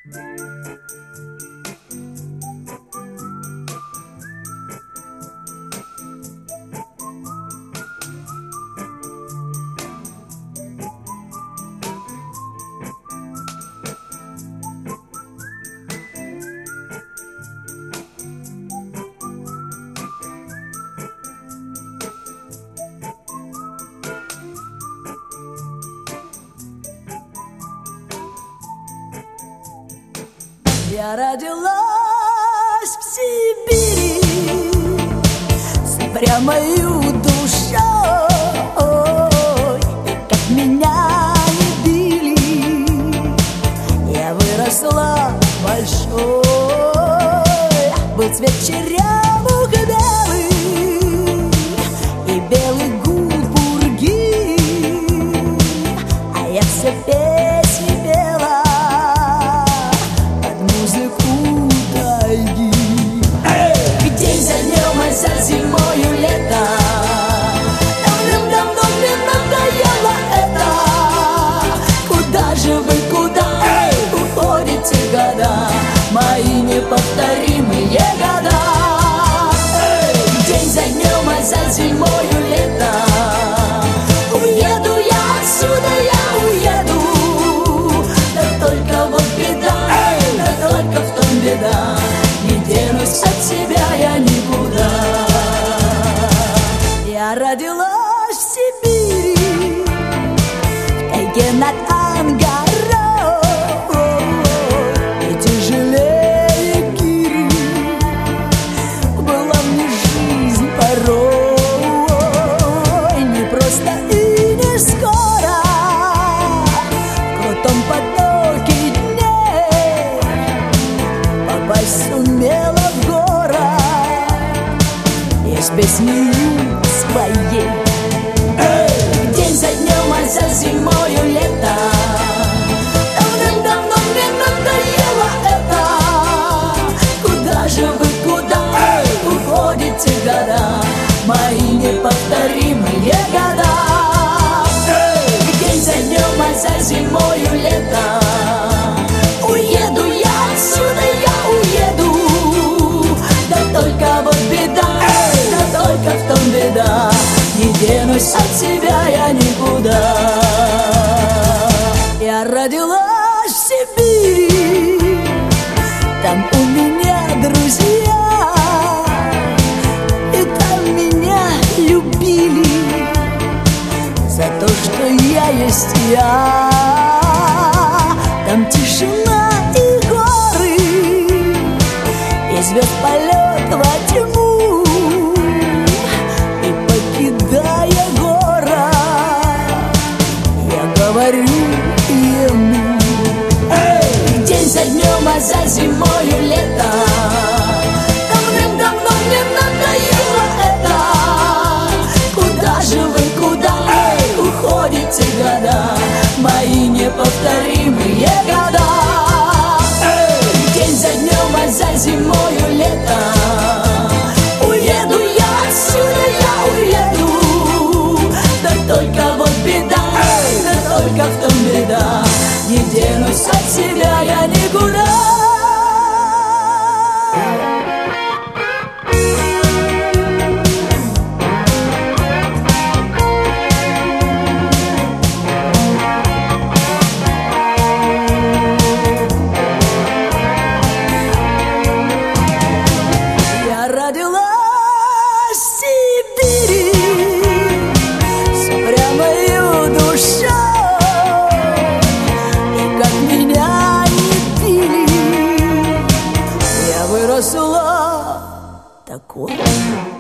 Я родилась в Сибири с упрямою душой, и как меня не били, я выросла большой. Был цвет черемух белый и белый гуд пурги, а я все песни пела музыку тайги. День за днем, а за зимою лето. Давным-давно мне надоело это. Куда же вы, куда уходите года, мои неповторимые года? День за днем, а за зимою лето. Уеду я отсюда, я уеду. Да только вот беда, только в том беда, не денусь от себя я никуда. Я родилась в Сибири, в тайге над Ангарой, и тяжелее гири была мне жизнь порой. Не просто и не скоро, в крутом потоке попасть сумела в город из песни своей. День за днем, а за зимою лето. Давным-давно мне надоело это. Куда же вы, куда уходите года, мои неповторимые года? День за днем, а за зимою лето. Уеду я отсюда, я уеду. Да только вот беда, да только в том беда, не денусь от себя я никуда. Я родилась в Сибири, там у меня друзья, и там меня любили за то, что я есть я. Там тишина и горы, и звезд полет во тьму. И покидая город, я говорю ему: день за днем, а за зимою лето. Давным-давно мне надоело это. Куда же вы, куда уходите года, мои неповторимые года? День за днем, а за зимою лето. Уеду я отсюда, я уеду. Да только вот беда, да только в том беда, не денусь от себя я никуда. Такой